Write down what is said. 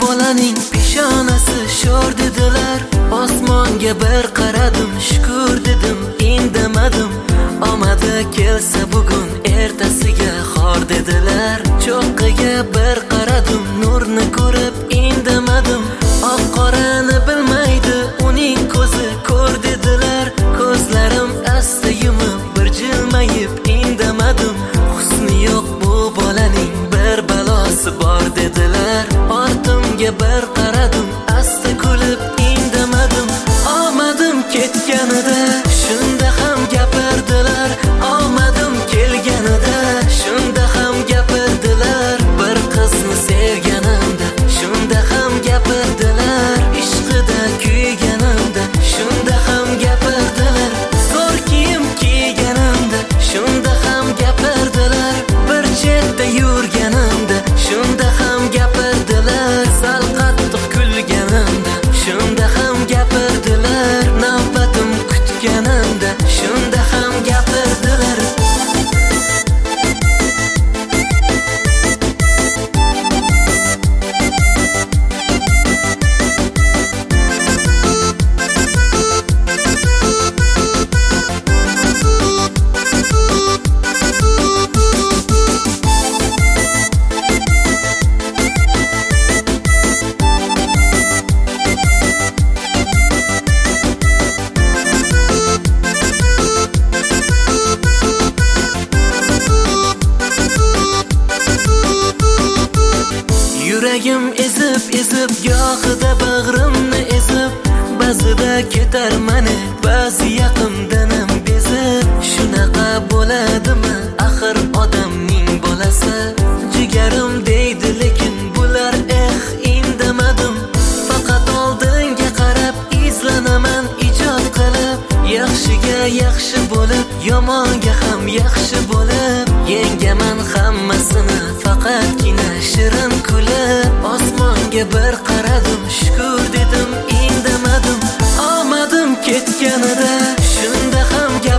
bolaning peshonasi sho'r dedilar. Osmonga bir qaradim, shukr dedim, indamadim. Omadi kelsa bugun ertasiga xor dedilar. Cho'qqiga bir qaradim, nurni ko'rib indamadim. Oq qorani bilmaydi uning ko'zi, ko'r dedilar. Ko'zlarim asta yumib bir jilmayib indamadim. Husni yo'q bu bolaning, bir balosi bor dedilar. Ortimga bir qaradim, asta kulib indamadim. Omadim ketganida shunda ham gapirdilar. Omadim kelganida shunda ham gapirdilar. Bir qizni sevganimda shunda ham gapirdilar. Ishqida kuyganimda shunda ham gapirdilar. Zo'r kiyim kiyganimda shunda ham gapirdilar. Bir chetda yurganimda shunda ham gapirdilar. Sal qattiq kulganimda shunda ham gapirdilar. Navbatim kutganimda shunda ham gapirdilar. Yuragim ezib gohida bag'rimni ezib, ba'zida ketar mani, ba'zi yaqindanim bezib. Shunaqa bo'ladimi axir odamning bolasi? Jigarim deydi lekin bular indamadim. Faqat oldinga qarab izlanaman ijod qilib. Yaxshiga yaxshi bo'lib, yomonga ham yaxshi bo'lib. Yengaman hammasini faqatgina shirin kulib. Osmonga bir qaradim, shukr dedim, indamadim. Omadim ketganida shunda ham